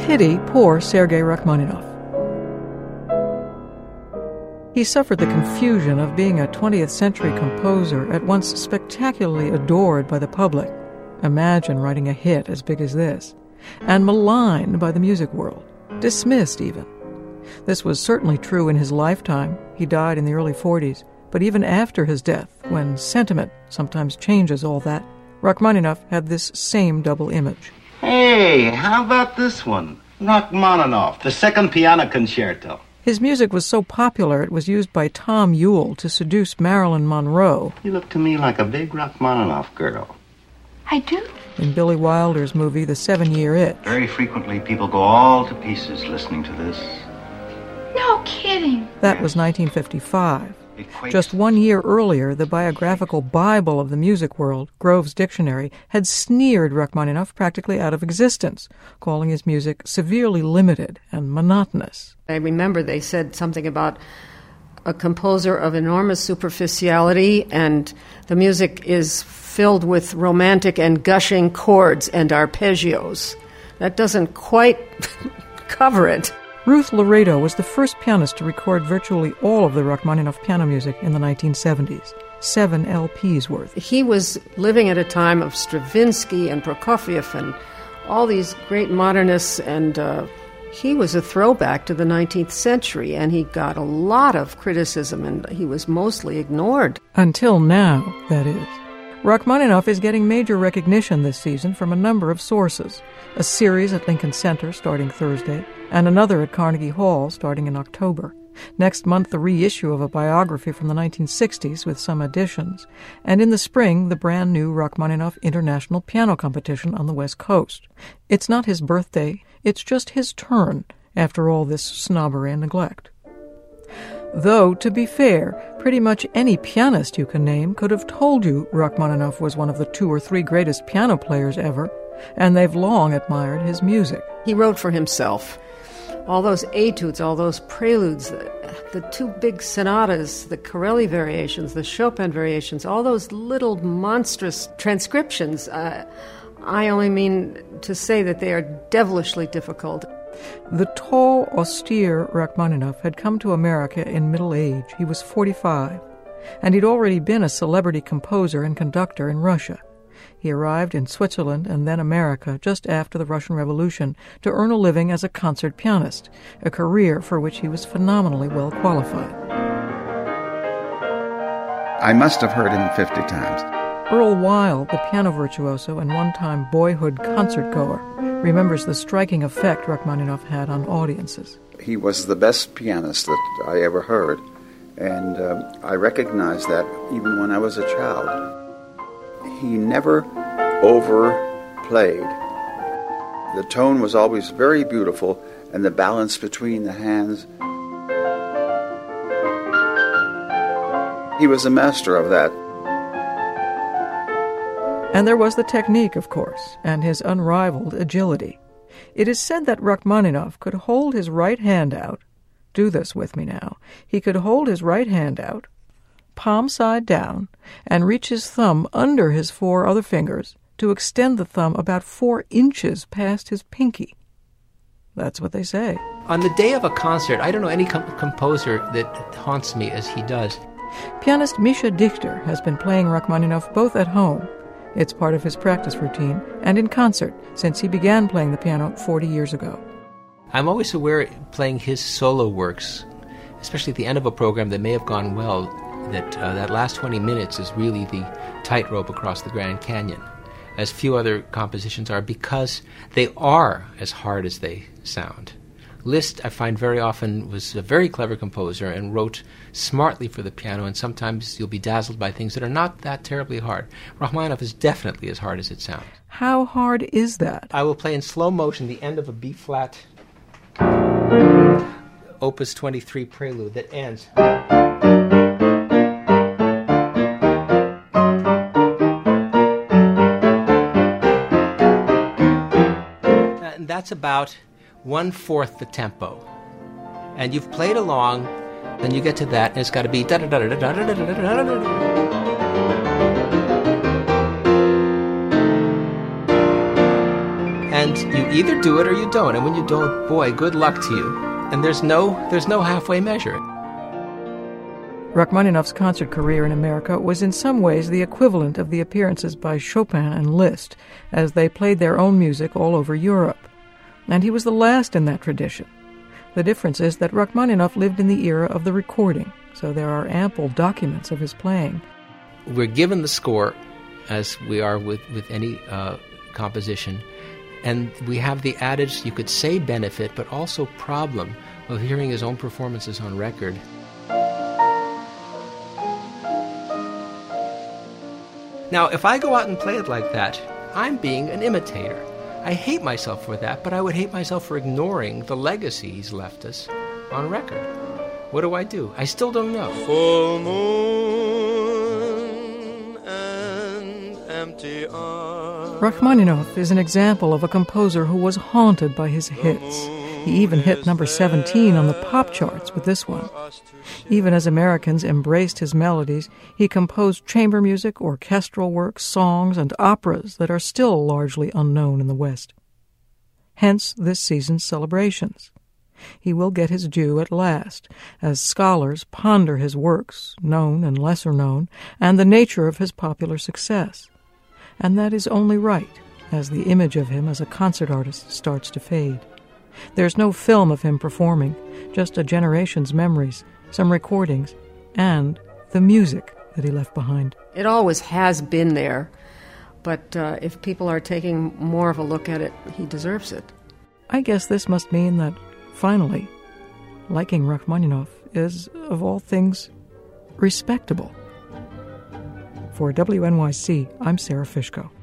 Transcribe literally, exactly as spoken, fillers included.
pity poor Sergei Rachmaninoff. He suffered the confusion of being a twentieth century composer at once spectacularly adored by the public, imagine writing a hit as big as this, and maligned by the music world, dismissed even. This was certainly true in his lifetime. He died in the early forties, but even after his death, when sentiment sometimes changes all that, Rachmaninoff had this same double image. Hey, how about this one? Rachmaninoff, the Second Piano Concerto. His music was so popular it was used by Tom Ewell to seduce Marilyn Monroe. You look to me like a big Rachmaninoff girl. I do. In Billy Wilder's movie The Seven-Year Itch. Very frequently people go all to pieces listening to this. No kidding. That Yes. was nineteen fifty-five. It quakes. Just one year earlier, the biographical Bible of the music world, Grove's Dictionary, had sneered Rachmaninoff practically out of existence, calling his music severely limited and monotonous. I remember they said something about a composer of enormous superficiality, and the music is filled with romantic and gushing chords and arpeggios. That doesn't quite cover it. Ruth Laredo was the first pianist to record virtually all of the Rachmaninoff piano music in the nineteen seventies, seven L Ps worth. He was living at a time of Stravinsky and Prokofiev and all these great modernists, and uh, he was a throwback to the nineteenth century, and he got a lot of criticism, and he was mostly ignored. Until now, that is. Rachmaninoff is getting major recognition this season from a number of sources. A series at Lincoln Center starting Thursday, and another at Carnegie Hall starting in October. Next month, the reissue of a biography from the nineteen sixties with some additions. And in the spring, the brand new Rachmaninoff International Piano Competition on the West Coast. It's not his birthday, it's just his turn after all this snobbery and neglect. Though, to be fair, pretty much any pianist you can name could have told you Rachmaninoff was one of the two or three greatest piano players ever, and they've long admired his music. He wrote for himself. All those etudes, all those preludes, the, the two big sonatas, the Corelli variations, the Chopin variations, all those little monstrous transcriptions. Uh, I only mean to say that they are devilishly difficult. The tall, austere Rachmaninoff had come to America in middle age. He was forty-five, and he'd already been a celebrity composer and conductor in Russia. He arrived in Switzerland and then America just after the Russian Revolution to earn a living as a concert pianist, a career for which he was phenomenally well qualified. I must have heard him fifty times. Earl Weil, the piano virtuoso and one-time boyhood concertgoer, remembers the striking effect Rachmaninoff had on audiences. He was the best pianist that I ever heard, and um, I recognized that even when I was a child. He never overplayed. The tone was always very beautiful, and the balance between the hands. He was a master of that. And there was the technique, of course, and his unrivaled agility. It is said that Rachmaninoff could hold his right hand out. Do this with me now. He could hold his right hand out, palm side down, and reach his thumb under his four other fingers to extend the thumb about four inches past his pinky. That's what they say. On the day of a concert, I don't know any com- composer that haunts me as he does. Pianist Misha Dichter has been playing Rachmaninoff both at home. It's part of his practice routine, and in concert, since he began playing the piano forty years ago. I'm always aware playing his solo works, especially at the end of a program that may have gone well, that uh, that last twenty minutes is really the tightrope across the Grand Canyon, as few other compositions are, because they are as hard as they sound. Liszt, I find very often, was a very clever composer and wrote smartly for the piano, and sometimes you'll be dazzled by things that are not that terribly hard. Rachmaninoff is definitely as hard as it sounds. How hard is that? I will play in slow motion the end of a B-flat Opus twenty-three prelude that ends. And that's about one-fourth the tempo. And you've played along, then you get to that, and it's got to be da-da-da-da-da-da-da-da-da-da-da-da. And You either do it or you don't, and when you don't, boy, good luck to you. And there's no there's no halfway measure. Rachmaninoff's concert career in America was in some ways the equivalent of the appearances by Chopin and Liszt as they played their own music all over Europe. And he was the last in that tradition. The difference is that Rachmaninoff lived in the era of the recording, so there are ample documents of his playing. We're given the score, as we are with, with any uh, composition, and we have the added, you could say benefit, but also problem of hearing his own performances on record. Now, if I go out and play it like that, I'm being an imitator. I hate myself for that, but I would hate myself for ignoring the legacy he's left us on record. What do I do? I still don't know. Full moon and empty arms. Rachmaninoff is an example of a composer who was haunted by his hits. He even hit number seventeen on the pop charts with this one. Even as Americans embraced his melodies, he composed chamber music, orchestral works, songs, and operas that are still largely unknown in the West. Hence this season's celebrations. He will get his due at last, as scholars ponder his works, known and lesser known, and the nature of his popular success. And that is only right, as the image of him as a concert artist starts to fade. There's no film of him performing, just a generation's memories, some recordings, and the music that he left behind. It always has been there, but uh, if people are taking more of a look at it, he deserves it. I guess this must mean that, finally, liking Rachmaninoff is, of all things, respectable. For W N Y C, I'm Sarah Fishko.